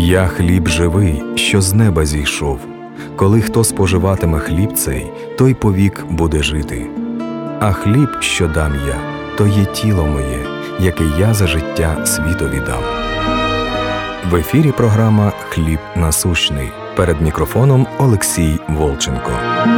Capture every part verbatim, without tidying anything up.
«Я хліб живий, що з неба зійшов. Коли хто споживатиме хліб цей, той повік буде жити. А хліб, що дам я, то є тіло моє, яке я за життя світові дам». В ефірі програма «Хліб насущний». Перед мікрофоном Олексій Волченко.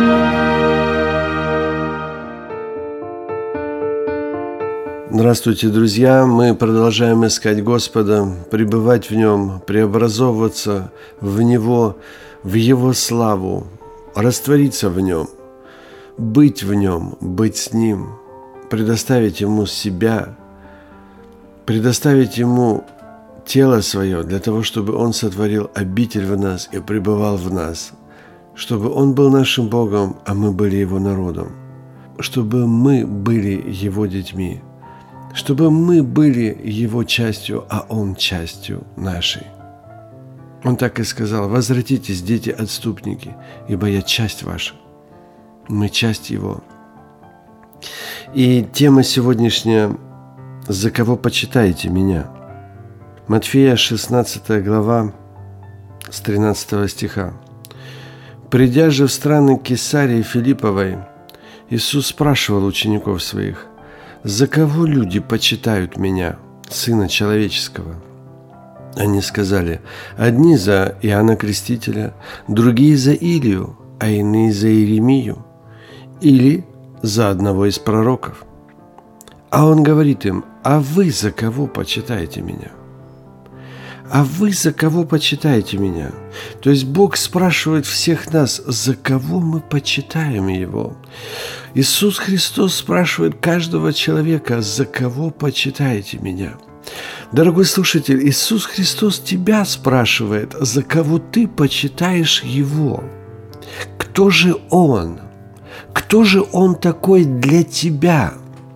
Здравствуйте, друзья! Мы продолжаем искать Господа, пребывать в Нем, преобразовываться в Него, в Его славу, раствориться в Нем, быть в Нем, быть с Ним, предоставить Ему себя, предоставить Ему тело свое для того, чтобы Он сотворил обитель в нас и пребывал в нас, чтобы Он был нашим Богом, а мы были Его народом, чтобы мы были Его детьми, чтобы мы были Его частью, а Он частью нашей. Он так и сказал: «Возвратитесь, дети-отступники, ибо я часть ваша». Мы часть Его. И тема сегодняшняя: «За кого почитаете меня?» Матфея шестнадцатая глава с тринадцатого стиха. «Придя же в страны Кесарии Филипповой, Иисус спрашивал учеников своих: „За кого люди почитают меня, Сына Человеческого?“ Они сказали: одни за Иоанна Крестителя, другие за Илию, а иные за Иеремию, или за одного из пророков. А Он говорит им: а вы за кого почитаете меня? А вы за кого почитаете меня?» То есть Бог спрашивает всех нас, за кого мы почитаем Его. Иисус Христос спрашивает каждого человека: за кого почитаете меня? Дорогой слушатель, Иисус Христос тебя спрашивает, за кого ты почитаешь Его. Кто же Он? Кто же Он такой для тебя?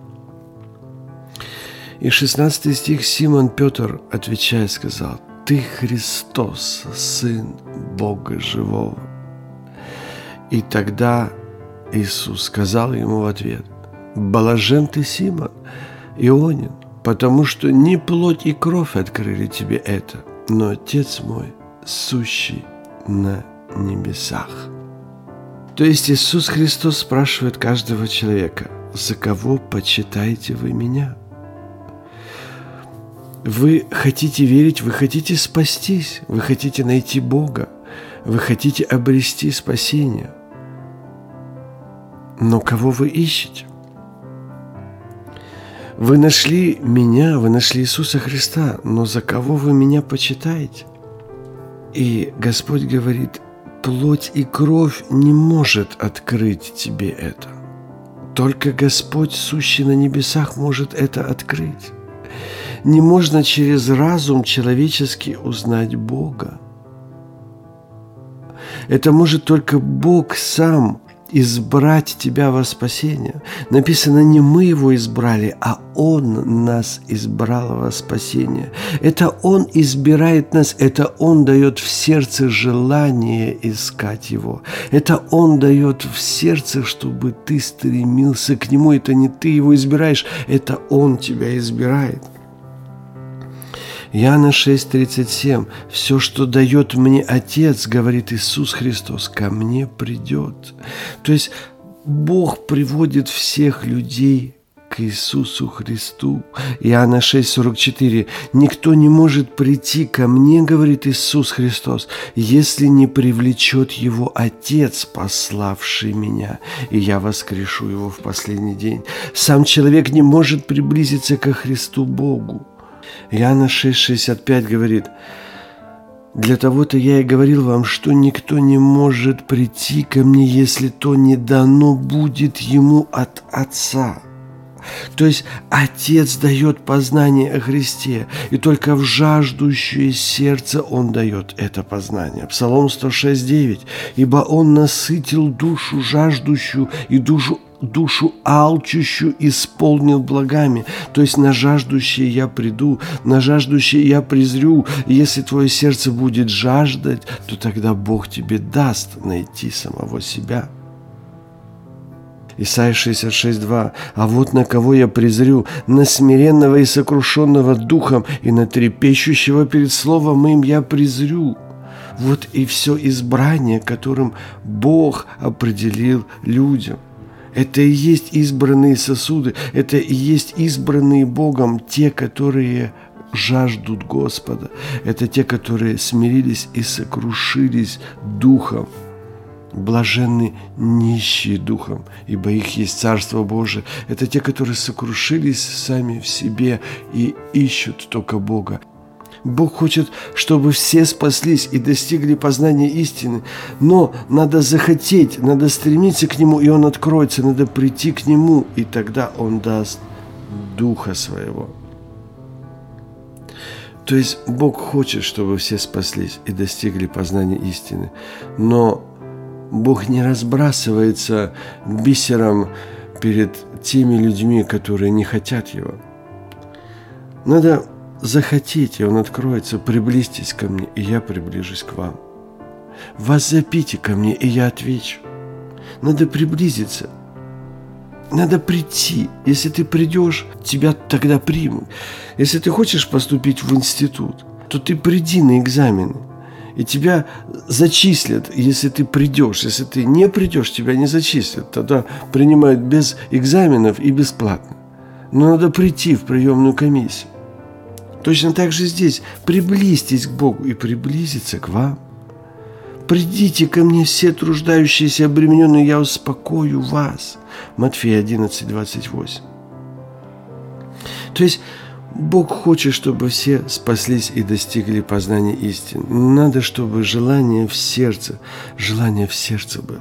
И шестнадцатый стих, Симон Петр, отвечая, сказал: «Ты Христос, Сын Бога Живого». И тогда Иисус сказал ему в ответ: «Блажен ты, Симон Ионин, потому что не плоть и кровь открыли тебе это, но Отец мой, сущий на небесах». То есть Иисус Христос спрашивает каждого человека: за кого почитаете вы меня? Вы хотите верить, вы хотите спастись, вы хотите найти Бога, вы хотите обрести спасение. Но кого вы ищете? Вы нашли меня, вы нашли Иисуса Христа, но за кого вы меня почитаете? И Господь говорит: плоть и кровь не может открыть тебе это. Только Господь, сущий на небесах, может это открыть. Не можно через разум человеческий узнать Бога. Это может только Бог сам избрать тебя во спасение. Написано, не мы Его избрали, а Он нас избрал во спасение. Это Он избирает нас, это Он дает в сердце желание искать Его. Это Он дает в сердце, чтобы ты стремился к Нему. Это не ты Его избираешь, это Он тебя избирает. Иоанна шесть тридцать семь. «Все, что дает мне Отец, — говорит Иисус Христос, — ко мне придет». То есть Бог приводит всех людей к Иисусу Христу. Иоанна шесть сорок четыре. «Никто не может прийти ко мне, — говорит Иисус Христос, — если не привлечет его Отец, пославший меня, и я воскрешу его в последний день». Сам человек не может приблизиться ко Христу Богу. Иоанна шесть шестьдесят пять говорит: «Для того-то я и говорил вам, что никто не может прийти ко мне, если то не дано будет ему от Отца». То есть Отец дает познание о Христе, и только в жаждущее сердце Он дает это познание. Псалом сто шесть девять. «Ибо Он насытил душу жаждущую и душу душу алчущую исполнил благами». То есть на жаждущее я приду, на жаждущее я презрю. И если твое сердце будет жаждать, то тогда Бог тебе даст найти самого себя. Исайя шестьдесят шесть два. «А вот на кого я презрю, на смиренного и сокрушенного духом, и на трепещущего перед словом им я презрю». Вот и все избрание, которым Бог определил людям. Это и есть избранные сосуды, это и есть избранные Богом, те, которые жаждут Господа. Это те, которые смирились и сокрушились духом. Блаженны нищие духом, ибо их есть Царство Божие. Это те, которые сокрушились сами в себе и ищут только Бога. Бог хочет, чтобы все спаслись и достигли познания истины, но надо захотеть, надо стремиться к Нему, и Он откроется, надо прийти к Нему, и тогда Он даст Духа Своего. То есть Бог хочет, чтобы все спаслись и достигли познания истины, но Бог не разбрасывается бисером перед теми людьми, которые не хотят Его. Надо захотите, Он откроется, приблизьтесь ко мне, и я приближусь к вам. Воззопите ко мне, и я отвечу. Надо приблизиться, надо прийти. Если ты придешь, тебя тогда примут. Если ты хочешь поступить в институт, то ты приди на экзамены, и тебя зачислят, если ты придешь. Если ты не придешь, тебя не зачислят. Тогда принимают без экзаменов и бесплатно. Но надо прийти в приемную комиссию. Точно так же здесь. Приблизьтесь к Богу и приблизиться к вам. «Придите ко мне все труждающиеся и обремененные, я успокою вас». Матфея одиннадцать двадцать восемь. То есть Бог хочет, чтобы все спаслись и достигли познания истины. Надо, чтобы желание в сердце, желание в сердце было.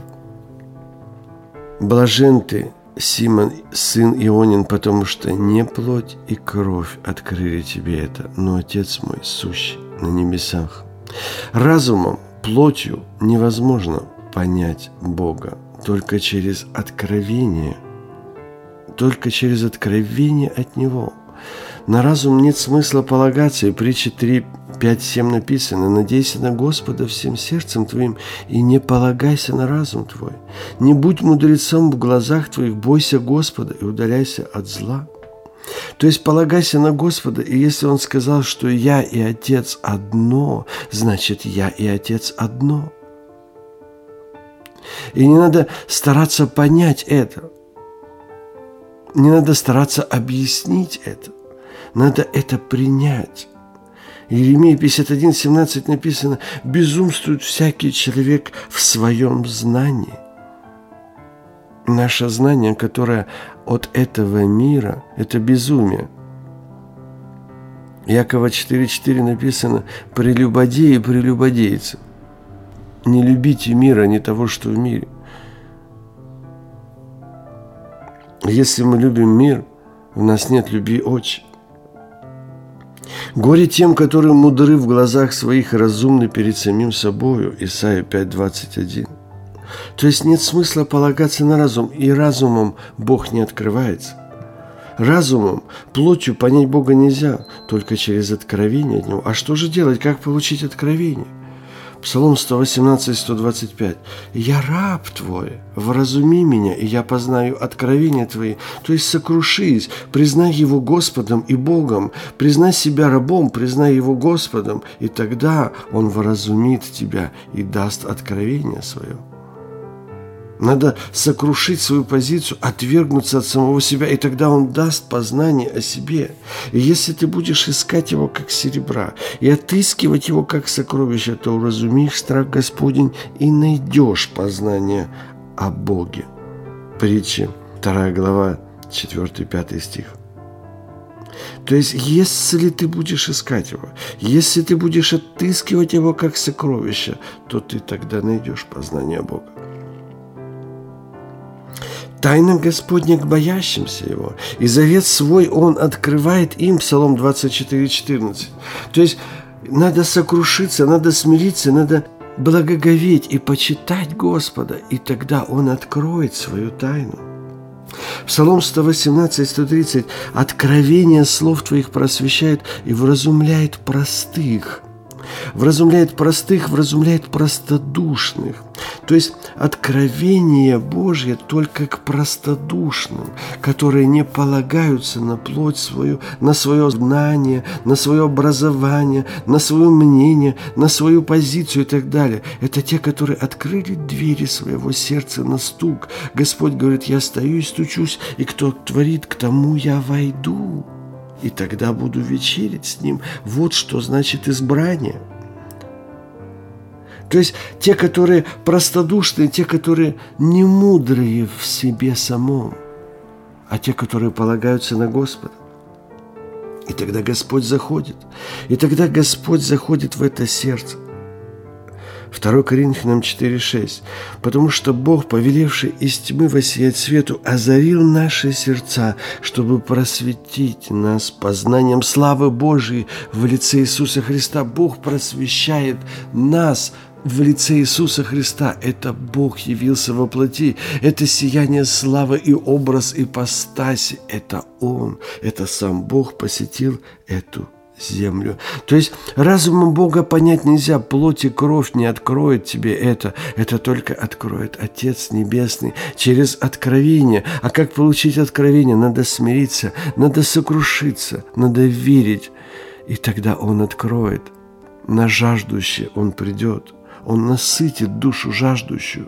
Блажен ты, Симон, сын Ионин, потому что не плоть и кровь открыли тебе это, но Отец мой, сущий на небесах. Разумом, плотью невозможно понять Бога, только через откровение, только через откровение от Него. На разум нет смысла полагаться, и притча три, пять, семь написано: «Надейся на Господа всем сердцем твоим, и не полагайся на разум твой. Не будь мудрецом в глазах твоих, бойся Господа и удаляйся от зла». То есть полагайся на Господа, и если Он сказал, что «я и Отец одно», значит «я и Отец одно». И не надо стараться понять это. Не надо стараться объяснить это. Надо это принять. Иеремия пятьдесят один семнадцать написано: «Безумствует всякий человек в своем знании». Наше знание, которое от этого мира, это безумие. Якова четыре четыре написано: «Прелюбодеи, прелюбодейцы, не любите мира, не того, что в мире». Если мы любим мир, у нас нет любви Отче. Горе тем, которые мудры в глазах своих и разумны перед самим собою. Исайя пять двадцать один. То есть нет смысла полагаться на разум, и разумом Бог не открывается. Разумом, плотью понять Бога нельзя, только через откровение от Него. А что же делать, как получить откровение? Псалом сто восемнадцать сто двадцать пять. «Я раб Твой, вразуми меня, и я познаю откровения Твои». То есть сокрушись, признай Его Господом и Богом, признай себя рабом, признай Его Господом, и тогда Он вразумит тебя и даст откровение свое. Надо сокрушить свою позицию, отвергнуться от самого себя, и тогда Он даст познание о себе. И если ты будешь искать Его как серебра и отыскивать Его как сокровище, то уразумеешь страх Господень и найдешь познание о Боге. Притча, вторая глава, четвёртый-пятый стих. То есть, если ты будешь искать Его, если ты будешь отыскивать Его как сокровище, то ты тогда найдешь познание Бога. Тайна Господня к боящимся Его, и завет свой Он открывает им. Псалом двадцать четыре четырнадцать. То есть надо сокрушиться, надо смириться, надо благоговеть и почитать Господа, и тогда Он откроет свою тайну. Псалом сто восемнадцать сто тридцать. «Откровение слов Твоих просвещает и вразумляет простых». Вразумляет простых, вразумляет простодушных. То есть откровение Божье только к простодушным, которые не полагаются на плоть свою, на свое знание, на свое образование, на свое мнение, на свою позицию и так далее. Это те, которые открыли двери своего сердца на стук. Господь говорит: я стою и стучусь, и кто творит, к тому я войду, и тогда буду вечерить с ним. Вот что значит избрание. То есть те, которые простодушные, те, которые не мудрые в себе самом, а те, которые полагаются на Господа. И тогда Господь заходит. И тогда Господь заходит в это сердце. второе Коринфянам четыре шесть. Потому что Бог, повелевший из тьмы воссиять свету, озарил наши сердца, чтобы просветить нас познанием славы Божией в лице Иисуса Христа. Бог просвещает нас в лице Иисуса Христа. Это Бог явился во плоти. Это сияние славы и образ ипостаси. Это Он. Это сам Бог посетил эту землю. То есть разумом Бога понять нельзя. Плоть и кровь не откроет тебе это. Это только откроет Отец Небесный через откровение. А как получить откровение? Надо смириться, надо сокрушиться, надо верить. И тогда Он откроет. На жаждущее Он придет. Он насытит душу жаждущую.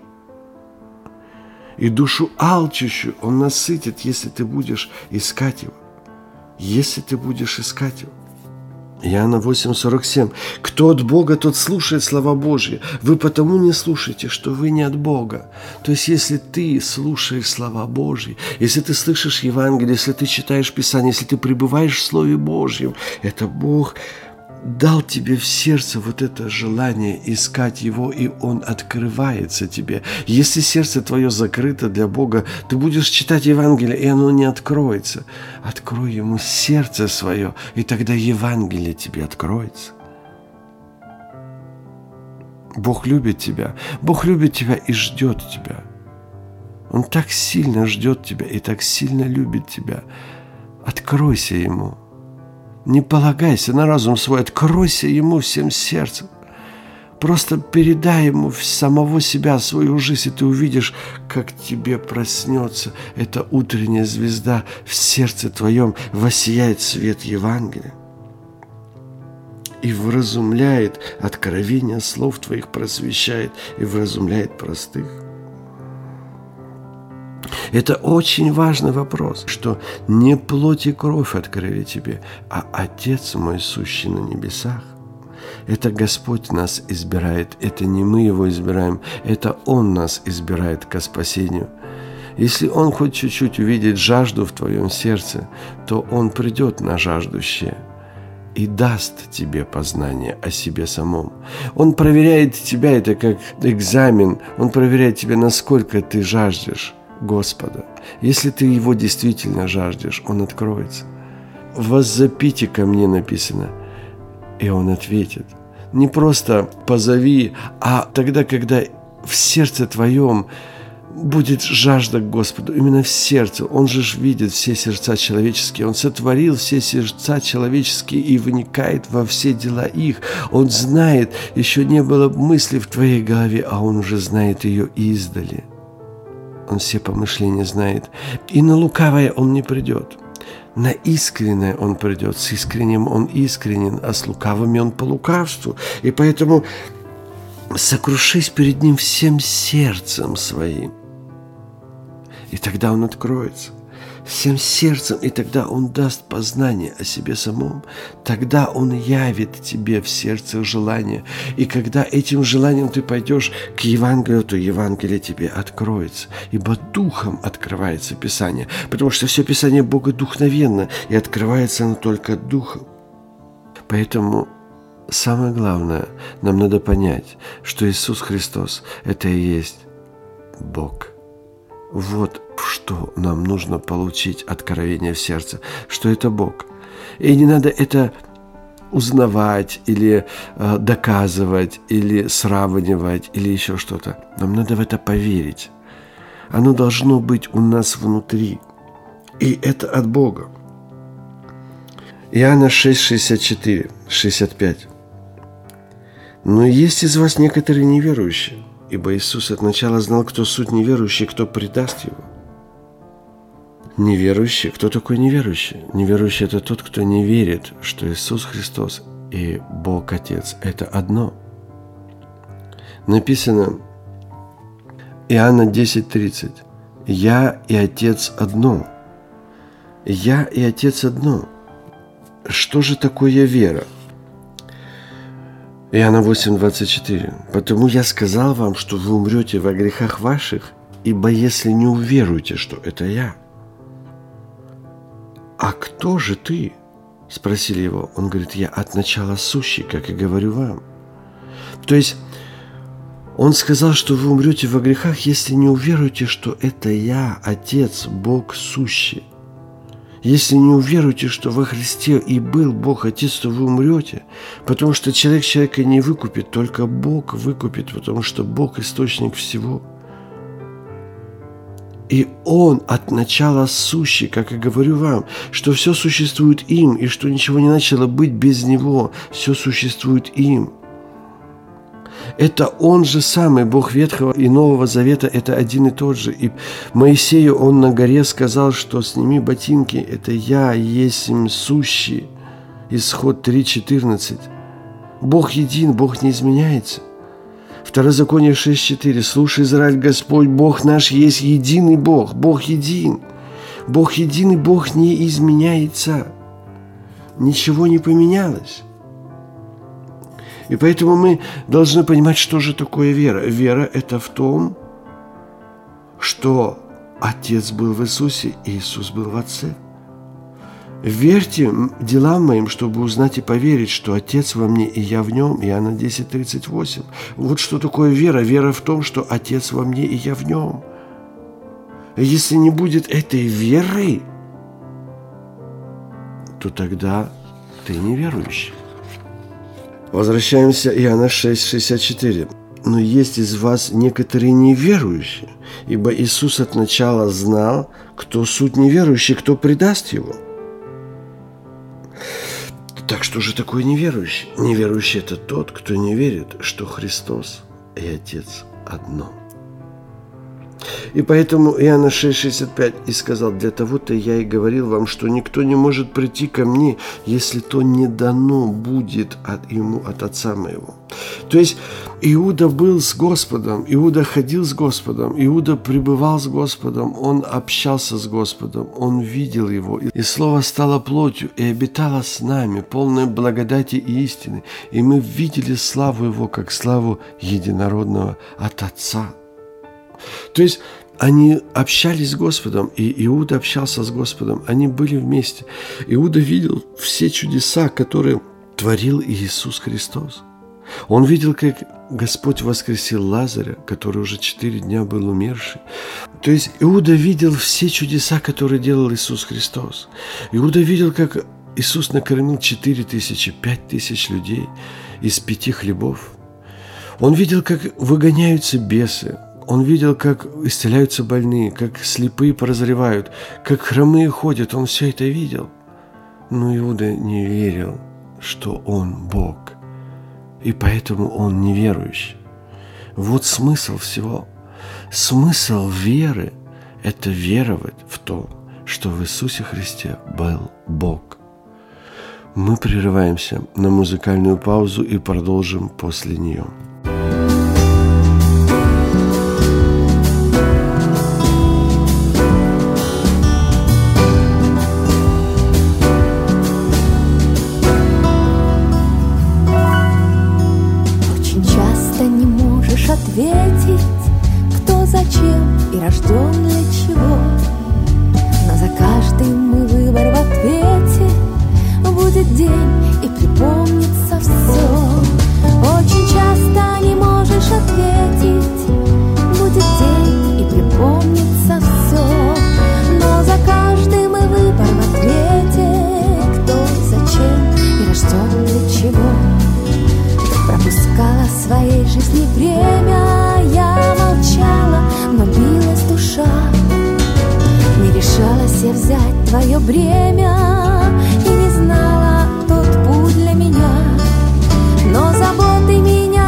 И душу алчущую Он насытит, если ты будешь искать Его. Если ты будешь искать Его. Иоанна восемь сорок семь. Кто от Бога, тот слушает слова Божьи. Вы потому не слушаете, что вы не от Бога. То есть, если ты слушаешь слова Божьи, если ты слышишь Евангелие, если ты читаешь Писание, если ты пребываешь в Слове Божьем, это Бог дал тебе в сердце вот это желание искать Его, и Он открывается тебе. Если сердце твое закрыто для Бога, ты будешь читать Евангелие, и оно не откроется. Открой Ему сердце свое, и тогда Евангелие тебе откроется. Бог любит тебя. Бог любит тебя и ждет тебя. Он так сильно ждет тебя и так сильно любит тебя. Откройся Ему. Не полагайся на разум свой, откройся Ему всем сердцем. Просто передай Ему самого себя, свою жизнь, и ты увидишь, как тебе проснется эта утренняя звезда в сердце твоем, воссияет свет Евангелия и вразумляет откровение слов твоих, просвещает и вразумляет простых. Это очень важный вопрос, что не плоть и кровь открыли тебе, а Отец мой, сущий на небесах. Это Господь нас избирает, это не мы Его избираем, это Он нас избирает ко спасению. Если Он хоть чуть-чуть увидит жажду в твоем сердце, то Он придет на жаждущее и даст тебе познание о себе самом. Он проверяет тебя, это как экзамен, Он проверяет тебя, насколько ты жаждешь Господа. Если ты Его действительно жаждешь, Он откроется. «Воззапите ко мне» написано, и Он ответит. Не просто позови, а тогда, когда в сердце твоем будет жажда к Господу, именно в сердце. Он же видит все сердца человеческие. Он сотворил все сердца человеческие и вникает во все дела их. Он знает, еще не было мысли в твоей голове, а Он уже знает ее издали. Он все помышления знает. И на лукавое Он не придет. На искреннее Он придет. С искренним Он искренен, а с лукавыми Он по лукавству. И поэтому сокрушись перед Ним всем сердцем своим. И тогда Он откроется. Всем сердцем, и тогда Он даст познание о себе самом. Тогда Он явит тебе в сердце желание. И когда этим желанием ты пойдешь к Евангелию, то Евангелие тебе откроется. Ибо духом открывается Писание. Потому что все Писание богодухновенно, и открывается оно только духом. Поэтому самое главное, нам надо понять, что Иисус Христос – это и есть Бог. Вот что нам нужно получить откровение в сердце, что это Бог. И не надо это узнавать или э, доказывать, или сравнивать, или еще что-то. Нам надо в это поверить. Оно должно быть у нас внутри. И это от Бога. Иоанна шесть шестьдесят четыре шестьдесят пять. Но есть из вас некоторые неверующие, ибо Иисус от начала знал, кто суть неверующий, кто предаст Его. Неверующий. Кто такой неверующий? Неверующий – это тот, кто не верит, что Иисус Христос и Бог Отец – это одно. Написано Иоанна десять тридцать. «Я и Отец одно». «Я и Отец одно». Что же такое вера? Иоанна восемь двадцать четыре. «Потому я сказал вам, что вы умрете во грехах ваших, ибо если не уверуете, что это я». «А кто же ты?» – спросили его. Он говорит: «Я от начала сущий, как и говорю вам». То есть он сказал, что вы умрете во грехах, если не уверуете, что это я, Отец, Бог сущий. Если не уверуете, что во Христе и был Бог Отец, то вы умрете, потому что человек человека не выкупит, только Бог выкупит, потому что Бог – источник всего. И Он от начала сущий, как и говорю вам, что все существует им, и что ничего не начало быть без Него, все существует им. Это Он же самый, Бог Ветхого и Нового Завета, это один и тот же. И Моисею Он на горе сказал, что сними ботинки, это я есть им сущий. Исход три четырнадцать. Бог един, Бог не изменяется. Второзаконие шесть четыре. Слушай, Израиль, Господь, Бог наш есть единый Бог, Бог един. Бог единый, Бог не изменяется. Ничего не поменялось. И поэтому мы должны понимать, что же такое вера. Вера – это в том, что Отец был в Иисусе, и Иисус был в Отце. Верьте делам моим, чтобы узнать и поверить, что Отец во мне, и я в нем. Иоанна десять тридцать восемь. Вот что такое вера. Вера в том, что Отец во мне, и я в нем. И если не будет этой веры, то тогда ты неверующий. Возвращаемся Иоанна шесть шестьдесят четыре. «Но есть из вас некоторые неверующие, ибо Иисус от начала знал, кто суть неверующий, кто предаст Его». Так что же такое неверующий? Неверующий – это тот, кто не верит, что Христос и Отец одно. И поэтому Иоанна шесть шестьдесят пять и сказал: «Для того-то я и говорил вам, что никто не может прийти ко мне, если то не дано будет от ему от Отца моего». То есть Иуда был с Господом, Иуда ходил с Господом, Иуда пребывал с Господом, он общался с Господом, он видел Его. И Слово стало плотью и обитало с нами, полное благодати и истины. И мы видели славу Его, как славу единородного от Отца. То есть они общались с Господом, и Иуда общался с Господом, они были вместе. Иуда видел все чудеса, которые творил Иисус Христос. Он видел, как Господь воскресил Лазаря, который уже четыре дня был умерший. То есть Иуда видел все чудеса, которые делал Иисус Христос. Иуда видел, как Иисус накормил четыре тысячи, пять тысяч людей из пяти хлебов. Он видел, как выгоняются бесы. Он видел, как исцеляются больные, как слепые прозревают, как хромые ходят. Он все это видел. Но Иуда не верил, что Он Бог. И поэтому он неверующий. Вот смысл всего. Смысл веры – это веровать в то, что в Иисусе Христе был Бог. Мы прерываемся на музыкальную паузу и продолжим после нее. Ответить, кто зачем и рожден для чего. Но за каждым мой выбор в ответе будет день и припомнится все. Очень часто не можешь ответить, будет день и припомнится все. Но за каждым мой выбор в ответе, кто зачем и рожден для чего. Пропускала в своей жизни время, я молчала, но билась душа. Не решалась я взять твое бремя и не знала тот путь для меня. Но заботы меня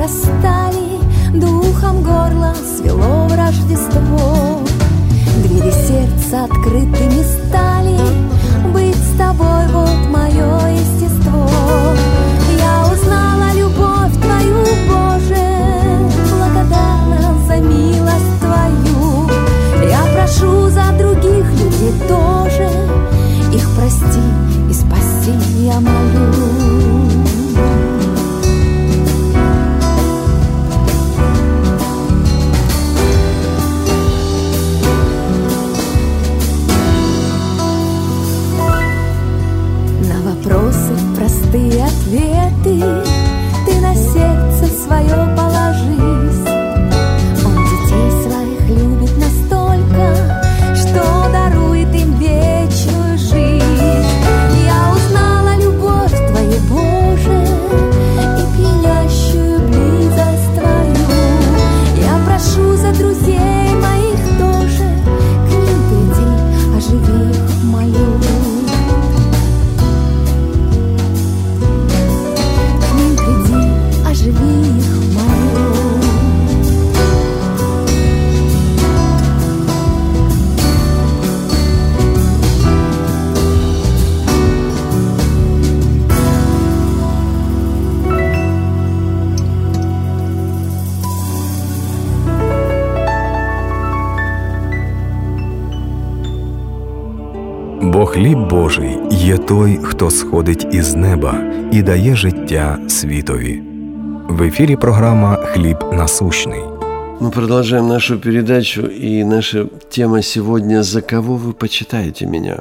расстали, духом горло свело в Рождество. Двери сердца открытыми стали, быть с тобой вот мое естество. Я узнала любовь твою, Боже, благодарна за милость твою. Я прошу за других людей тоже, их прости и спаси, я молю. Вопросы, простые ответы ты на сердце свое положись. Он детей своих любит настолько, что дарует им вечную жизнь. Я узнала любовь твою, Боже, и пьянящую близость твою. Я прошу за друзей моих тоже, к ним приди, оживи их, молю. Бо хліб Божий є той, хто сходить із неба і дає життя світові. В ефірі програма «Хліб насущний». Мы продолжаем нашу передачу, и наша тема сегодня «За кого вы почитаете меня?».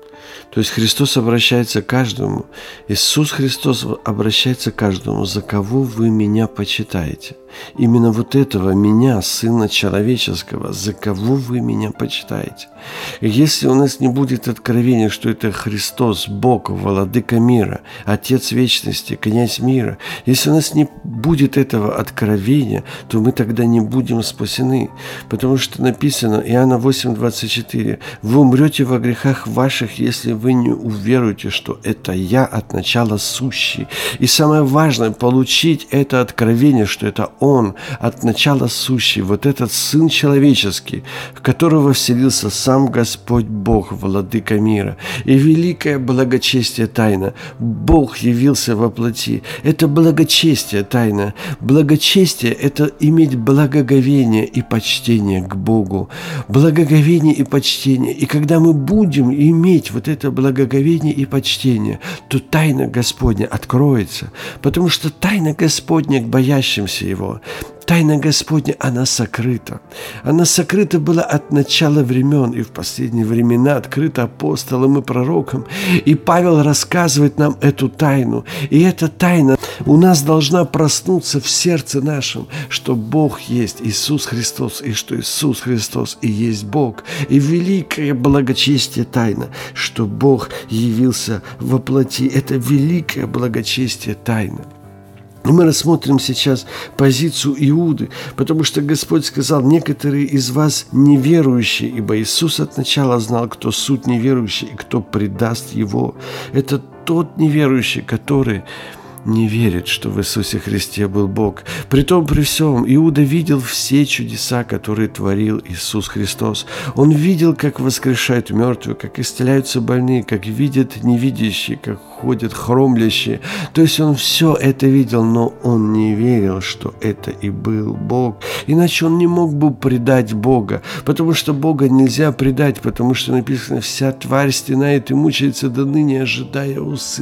То есть Христос обращается к каждому, Иисус Христос обращается к каждому, за кого вы меня почитаете. Именно вот этого меня, Сына Человеческого, за кого вы меня почитаете. И если у нас не будет откровения, что это Христос, Бог, Владыка мира, Отец вечности, Князь мира, если у нас не будет этого откровения, то мы тогда не будем спасены. Потому что написано, Иоанна восемь двадцать четыре, «Вы умрете во грехах ваших, если вы не уверуете, что это Я от начала сущий». И самое важное, получить это откровение, что это Он от начала сущий, вот этот Сын Человеческий, в которого вселился сам Господь Бог, Владыка мира. И великое благочестие тайна. Бог явился во плоти. Это благочестие тайна. Благочестие – это иметь благоговение и почтение к Богу. Благоговение и почтение. И когда мы будем иметь вот это благоговение и почтение, то тайна Господня откроется. Потому что тайна Господня к боящимся Его. Тайна Господня, она сокрыта. Она сокрыта была от начала времен и в последние времена открыта апостолам и пророкам. И Павел рассказывает нам эту тайну. И эта тайна у нас должна проснуться в сердце нашем, что Бог есть Иисус Христос, и что Иисус Христос и есть Бог. И великое благочестие тайна, что Бог явился во плоти. Это великое благочестие тайна. И мы рассмотрим сейчас позицию Иуды, потому что Господь сказал, некоторые из вас неверующие, ибо Иисус от начала знал, кто суть неверующий и кто предаст Его. Это тот неверующий, который не верит, что в Иисусе Христе был Бог. Притом при всем Иуда видел все чудеса, которые творил Иисус Христос. Он видел, как воскрешают мертвые, как исцеляются больные, как видят невидящие, как ходят хромлящие. То есть он все это видел, но он не верил, что это и был Бог. Иначе он не мог бы предать Бога, потому что Бога нельзя предать, потому что написано, вся тварь стенает и мучается до ныне, ожидая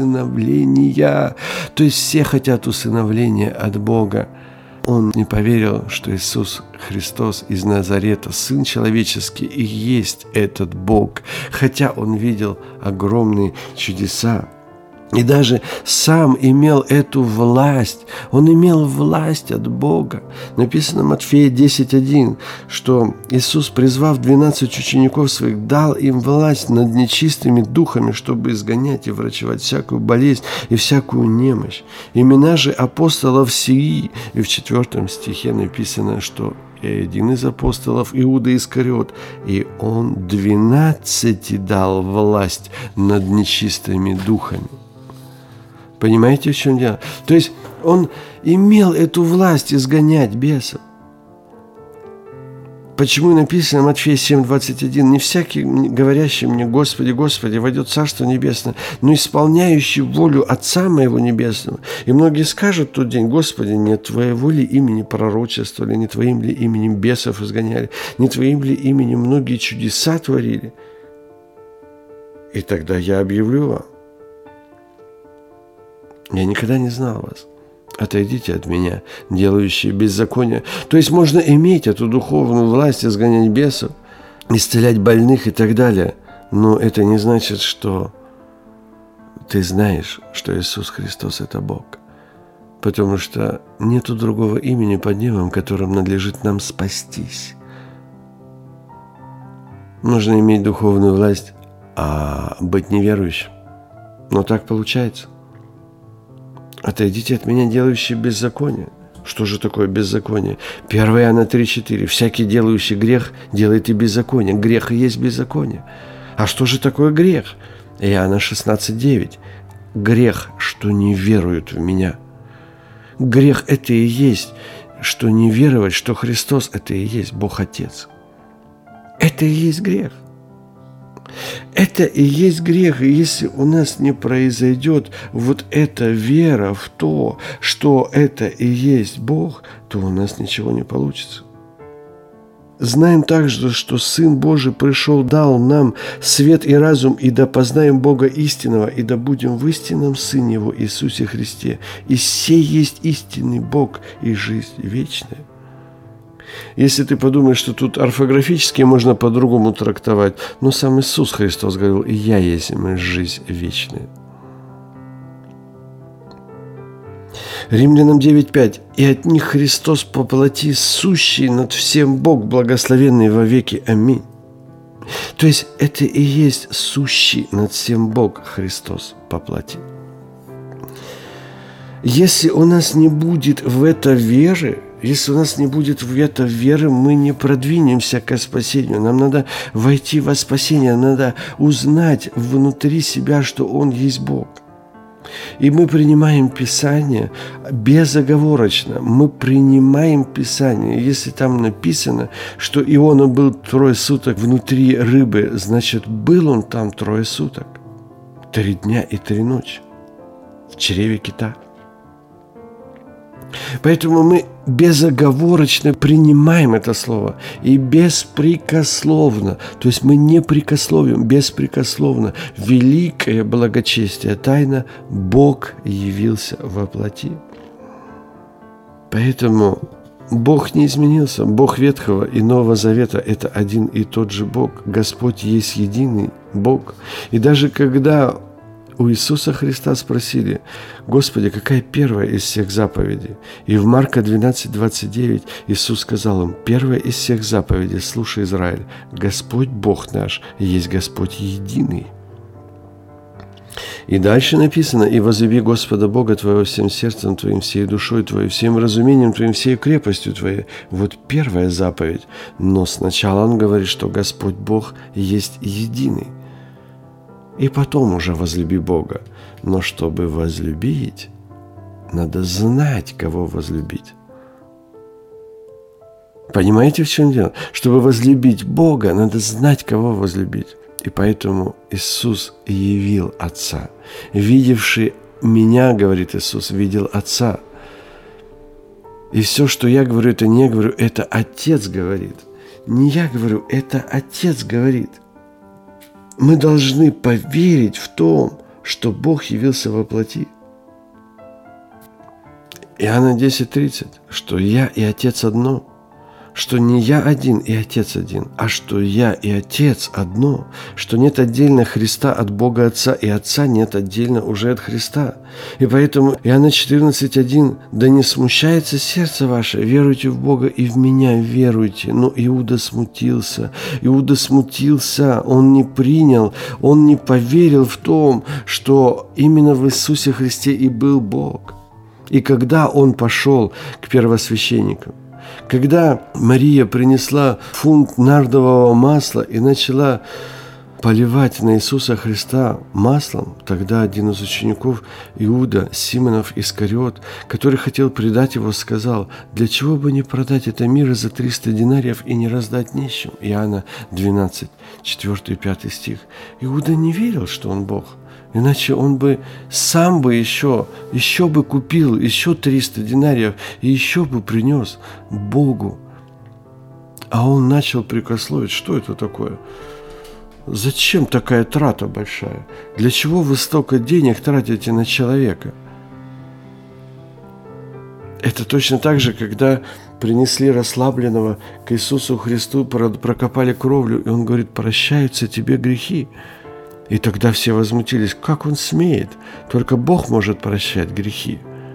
усыновления. То есть все хотят усыновления от Бога. Он не поверил, что Иисус Христос из Назарета, Сын Человеческий, и есть этот Бог, хотя Он видел огромные чудеса. И даже сам имел эту власть. Он имел власть от Бога. Написано в Матфея десять один, что Иисус, призвав двенадцать учеников своих, дал им власть над нечистыми духами, чтобы изгонять и врачевать всякую болезнь и всякую немощь. Имена же апостолов сии. И в четвертом стихе написано, что и один из апостолов, Иуда Искариот, и он двенадцати дал власть над нечистыми духами. Понимаете, в чем дело? То есть Он имел эту власть изгонять бесов. Почему написано в Матфея семь двадцать один: «Не всякий, говорящий мне: Господи, Господи, войдет в Царство Небесное, но исполняющий волю Отца Моего Небесного». И многие скажут в тот день: Господи, не Твоего ли имени пророчествовали, не Твоим ли именем бесов изгоняли, не Твоим ли именем многие чудеса творили? И тогда я объявлю вам: я никогда не знал вас. Отойдите от меня, делающие беззаконие. То есть можно иметь эту духовную власть, изгонять бесов, исцелять больных и так далее. Но это не значит, что ты знаешь, что Иисус Христос – это Бог. Потому что нету другого имени под небом, которым надлежит нам спастись. Можно иметь духовную власть, а быть неверующим. Но так получается. Отойдите от меня, делающие беззаконие. Что же такое беззаконие? первое Иоанна три четыре. Всякий, делающий грех, делает и беззаконие. Грех и есть беззаконие. А что же такое грех? Иоанна шестнадцать девять. Грех, что не веруют в меня. Грех – это и есть, что не веровать, что Христос – это и есть Бог Отец. Это и есть грех. Это и есть грех. И если у нас не произойдет вот эта вера в то, что это и есть Бог, то у нас ничего не получится. Знаем также, что Сын Божий пришел, дал нам свет и разум, и да познаем Бога истинного, и да будем в истинном Сыне Его Иисусе Христе. И сей есть истинный Бог и жизнь вечная. Если ты подумаешь, что тут орфографически можно по-другому трактовать, но сам Иисус Христос говорил: «И я есть жизнь вечная». Римлянам девять пять. «И от них Христос по плоти сущий над всем Бог, благословенный во веки. Аминь». То есть это и есть сущий над всем Бог Христос по плоти. Если у нас не будет в это веры, если у нас не будет в это веры, мы не продвинемся к спасению. Нам надо войти во спасение, нам надо узнать внутри себя, что Он есть Бог. И мы принимаем Писание безоговорочно. Мы принимаем Писание. Если там написано, что Иона был трое суток внутри рыбы, значит, был он там трое суток. Три дня и три ночи. В чреве кита. Поэтому мы безоговорочно принимаем это слово и беспрекословно, то есть мы не прикословим, беспрекословно. Великое благочестие, тайна, Бог явился во плоти. Поэтому Бог не изменился. Бог Ветхого и Нового Завета – это один и тот же Бог. Господь есть единый Бог. И даже когда у Иисуса Христа спросили: «Господи, какая первая из всех заповедей?» И в Марка двенадцать двадцать девять Иисус сказал им: «Первая из всех заповедей: слушай, Израиль, Господь Бог наш есть Господь единый». И дальше написано: «И возлюби Господа Бога твоего всем сердцем твоим, всей душой твоей, всем разумением твоим, всей крепостью твоей». Вот первая заповедь. Но сначала он говорит, что Господь Бог есть единый. И потом уже возлюби Бога. Но чтобы возлюбить, надо знать, кого возлюбить. Понимаете, в чем дело? Чтобы возлюбить Бога, надо знать, кого возлюбить. И поэтому Иисус явил Отца. «Видевший меня, — говорит Иисус, — видел Отца». И все, что я говорю, это не я говорю, это Отец говорит. Не я говорю, это Отец говорит. Мы должны поверить в том, что Бог явился во плоти. Иоанна десять тридцать, что я и Отец одно, что не я один и Отец один, а что я и Отец одно, что нет отдельно Христа от Бога Отца, и Отца нет отдельно уже от Христа. И поэтому Иоанна четырнадцать один: «Да не смущается сердце ваше, веруйте в Бога и в меня веруйте». Но Иуда смутился. Иуда смутился, он не принял, он не поверил в том, что именно в Иисусе Христе и был Бог. И когда он пошел к первосвященникам, когда Мария принесла фунт нардового масла и начала поливать на Иисуса Христа маслом, тогда один из учеников, Иуда, Симонов Искариот, который хотел предать его, сказал: «Для чего бы не продать это мир за триста динариев и не раздать нищим?» Иоанна двенадцать, четыре и пять стих. Иуда не верил, что он Бог. Иначе он бы сам бы еще, еще бы купил еще триста динариев и еще бы принес Богу. А он начал прикословить: что это такое? Зачем такая трата большая? Для чего вы столько денег тратите на человека? Это точно так же, когда принесли расслабленного к Иисусу Христу, прокопали кровлю, и он говорит: прощаются тебе грехи. И тогда все возмутились: как он смеет? Только Бог может прощать грехи.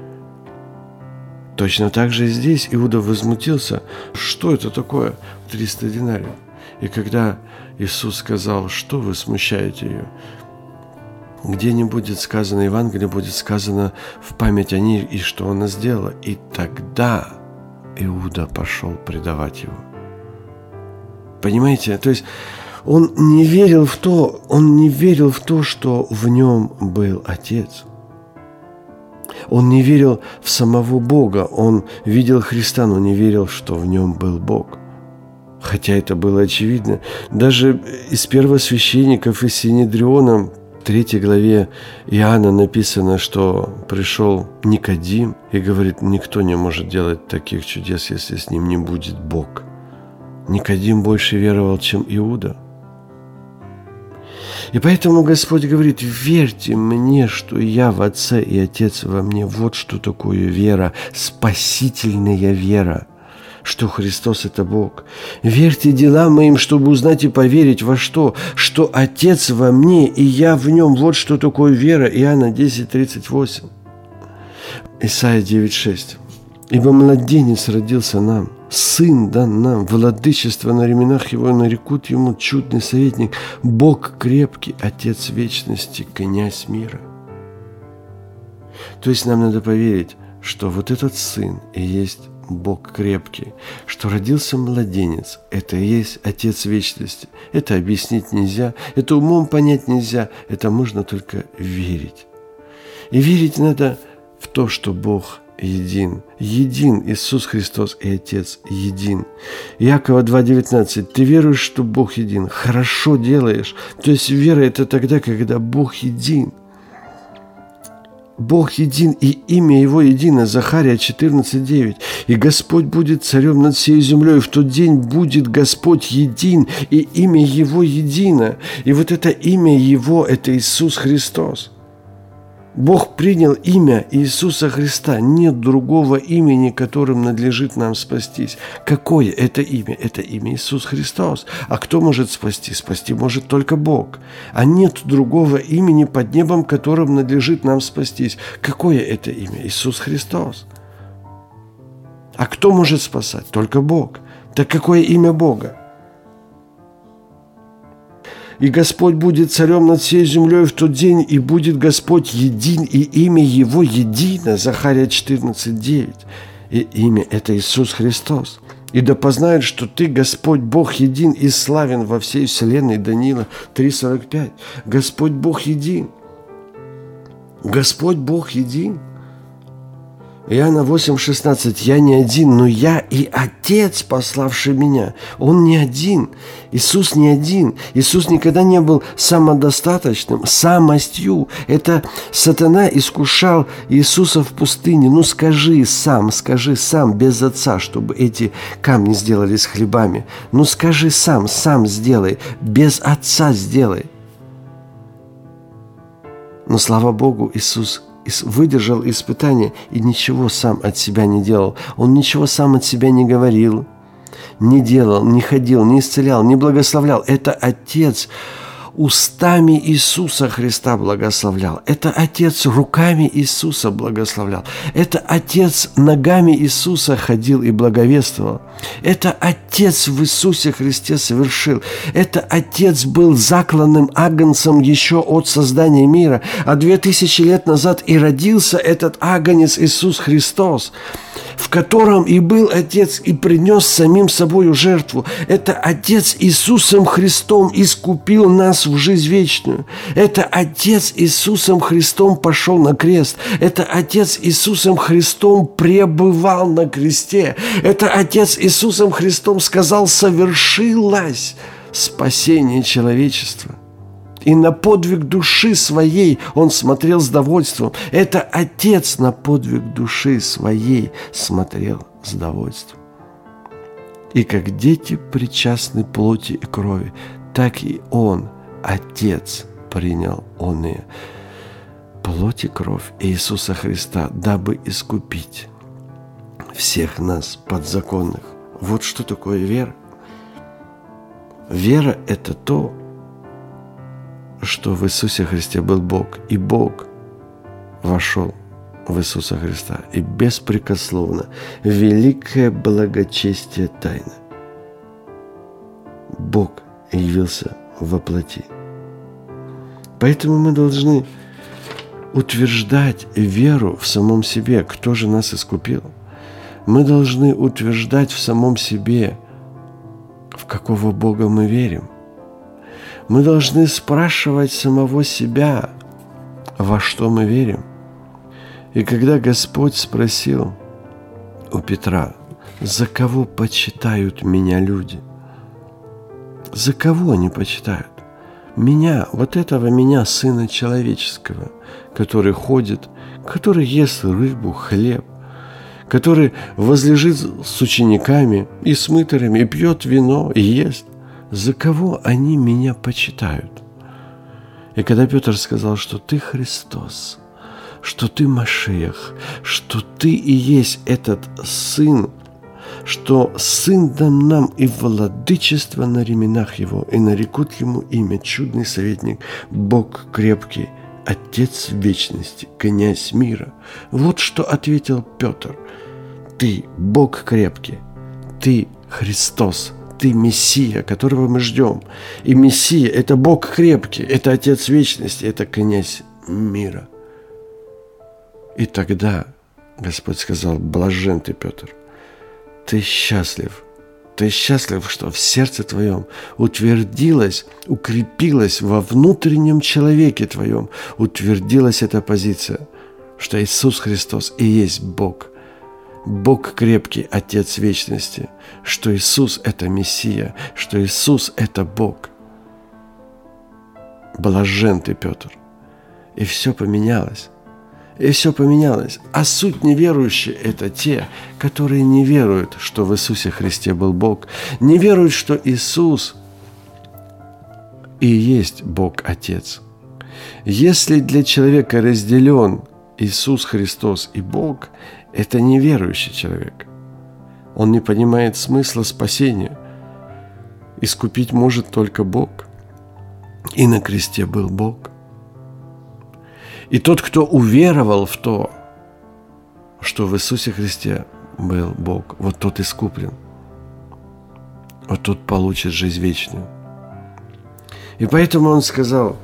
Точно так же и здесь Иуда возмутился: что это такое триста динариев? И когда Иисус сказал: что вы смущаете ее? Где не будет сказано, Евангелие будет сказано в память о ней, и что она сделала. И тогда Иуда пошел предавать его. Понимаете? То есть он не верил в то, он не верил в то, что в нем был Отец. Он не верил в самого Бога. Он видел Христа, но не верил, что в нем был Бог. Хотя это было очевидно. Даже из первосвященников, из Синедриона, в третьей главе Иоанна написано, что пришел Никодим и говорит: никто не может делать таких чудес, если с ним не будет Бог. Никодим больше веровал, чем Иуда. И поэтому Господь говорит: верьте мне, что я в Отце и Отец во мне. Вот что такое вера, спасительная вера, что Христос – это Бог. Верьте делам моим, чтобы узнать и поверить во что? Что Отец во мне, и я в нем. Вот что такое вера. Иоанна десять, тридцать восемь. Исайя девять, шесть. «Ибо младенец родился нам, сын дан нам, владычество на ременах его, нарекут ему чудный советник, Бог крепкий, Отец вечности, князь мира». То есть нам надо поверить, что вот этот сын и есть Бог крепкий, что родился младенец, это и есть Отец вечности. Это объяснить нельзя, это умом понять нельзя, это можно только верить. И верить надо в то, что Бог един. Един Иисус Христос и Отец един. Иакова два девятнадцать. Ты веруешь, что Бог един? Хорошо делаешь. То есть вера – это тогда, когда Бог един. Бог един, и имя Его едино. Захария четырнадцать девять. И Господь будет царем над всей землей. В тот день будет Господь един, и имя Его едино. И вот это имя Его – это Иисус Христос. Бог принял имя Иисуса Христа. Нет другого имени, которым надлежит нам спастись. Какое это имя? Это имя Иисус Христос. А кто может спасти? Спасти может только Бог. А нет другого имени под небом, которым надлежит нам спастись. Какое это имя? Иисус Христос. А кто может спасать? Только Бог. Так какое имя Бога? И Господь будет царем над всей землей в тот день, и будет Господь един, и имя Его едино. Захария четырнадцать девять. И имя – это Иисус Христос. И да познают, что Ты, Господь, Бог един и славен во всей вселенной. Даниила три сорок пять. Господь Бог един. Господь Бог един. Иоанна восемь шестнадцать. «Я не один, но я и Отец, пославший меня». Он не один. Иисус не один. Иисус никогда не был самодостаточным, самостью. Это сатана искушал Иисуса в пустыне. Ну скажи сам, скажи сам, без Отца, чтобы эти камни сделались хлебами. Ну скажи сам, сам сделай, без Отца сделай. Но слава Богу, Иисус выдержал испытание и ничего сам от себя не делал. Он ничего сам от себя не говорил, не делал, не ходил, не исцелял, не благословлял. Это Отец устами Иисуса Христа благословлял. Это Отец руками Иисуса благословлял. Это Отец ногами Иисуса ходил и благовествовал. Это Отец в Иисусе Христе совершил. Это Отец был закланным агнцем еще от создания мира. А две тысячи лет назад и родился этот агнец Иисус Христос, в котором и был Отец, и принес самим собою жертву. Это Отец Иисусом Христом искупил нас нас в жизнь вечную. Это Отец Иисусом Христом пошел на крест. Это Отец Иисусом Христом пребывал на кресте. Это Отец Иисусом Христом сказал: совершилось спасение человечества. И на подвиг души своей Он смотрел с довольством. Это Отец на подвиг души своей смотрел с довольством. И как дети причастны плоти и крови, так и Он, Отец, принял оные плоть и кровь Иисуса Христа, дабы искупить всех нас подзаконных. Вот что такое вера. Вера – это то, что в Иисусе Христе был Бог, и Бог вошел в Иисуса Христа, и беспрекословно великое благочестие тайны. Бог явился во плоти. Поэтому мы должны утверждать веру в самом себе, кто же нас искупил. Мы должны утверждать в самом себе, в какого Бога мы верим. Мы должны спрашивать самого себя, во что мы верим. И когда Господь спросил у Петра: за кого почитают меня люди? За кого они почитают? Меня, вот этого меня, Сына Человеческого, который ходит, который ест рыбу, хлеб, который возлежит с учениками и с мытарями, и пьет вино, и ест. За кого они меня почитают? И когда Петр сказал, что ты Христос, что ты Машиах, что ты и есть этот Сын, что Сын дан нам и владычество на ременах Его, и нарекут Ему имя чудный советник, Бог крепкий, Отец вечности, князь мира. Вот что ответил Петр: ты Бог крепкий, ты Христос, ты Мессия, которого мы ждем. И Мессия – это Бог крепкий, это Отец вечности, это князь мира. И тогда Господь сказал: блажен ты, Петр, ты счастлив, ты счастлив, что в сердце твоем утвердилась, укрепилась во внутреннем человеке твоем, утвердилась эта позиция, что Иисус Христос и есть Бог, Бог крепкий, Отец вечности, что Иисус – это Мессия, что Иисус – это Бог. Блажен ты, Петр. И все поменялось. И все поменялось. А суть неверующие – это те, которые не веруют, что в Иисусе Христе был Бог, не веруют, что Иисус и есть Бог Отец. Если для человека разделен Иисус Христос и Бог, это неверующий человек. Он не понимает смысла спасения. Искупить может только Бог. И на кресте был Бог. И тот, кто уверовал в то, что в Иисусе Христе был Бог, вот тот искуплен. Вот тот получит жизнь вечную. И поэтому он сказал: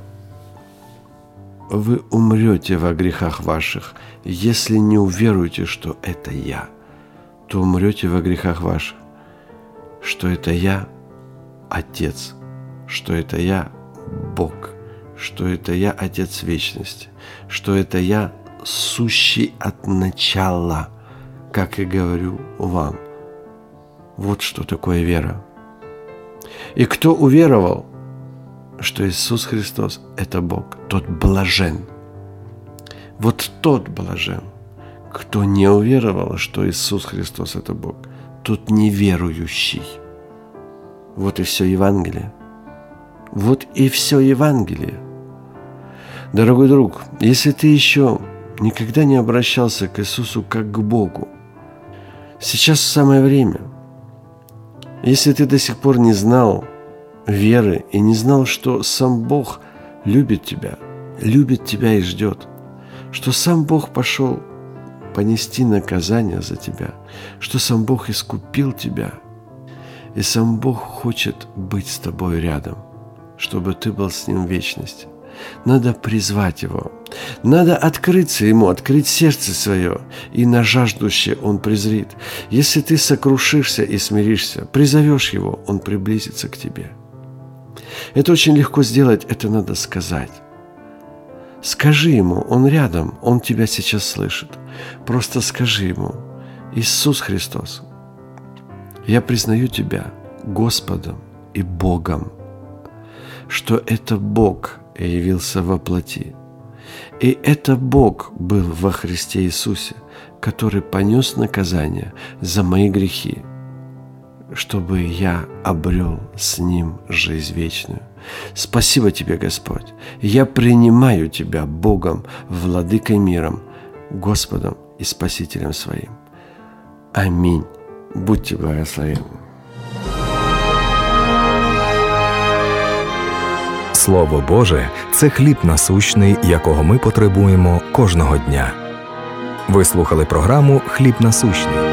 вы умрете во грехах ваших, если не уверуете, что это я, то умрете во грехах ваших, что это я Отец, что это я Бог, что это я Отец вечности, что это я сущий от начала, как и говорю вам. Вот что такое вера. И кто уверовал, что Иисус Христос – это Бог, тот блажен. Вот тот блажен. Кто не уверовал, что Иисус Христос – это Бог, тот неверующий. Вот и все Евангелие. Вот и все Евангелие. Дорогой друг, если ты еще никогда не обращался к Иисусу как к Богу, сейчас самое время. Если ты до сих пор не знал веры и не знал, что сам Бог любит тебя, любит тебя и ждет, что сам Бог пошел понести наказание за тебя, что сам Бог искупил тебя, и сам Бог хочет быть с тобой рядом, чтобы ты был с Ним в вечности. Надо призвать Его, надо открыться Ему, открыть сердце свое, и на жаждущее Он презрит. Если ты сокрушишься и смиришься, призовешь Его, Он приблизится к тебе. Это очень легко сделать, это надо сказать. Скажи Ему, Он рядом, Он тебя сейчас слышит. Просто скажи Ему: Иисус Христос, я признаю Тебя Господом и Богом, что это Бог явился во плоти. И это Бог был во Христе Иисусе, который понес наказание за мои грехи, чтобы я обрел с Ним жизнь вечную. Спасибо Тебе, Господь. Я принимаю Тебя Богом, Владыкой миром, Господом и Спасителем Своим. Аминь. Будьте благословенны. Слово Боже – це хліб насущний, якого ми потребуємо кожного дня. Ви слухали програму «Хліб насущний».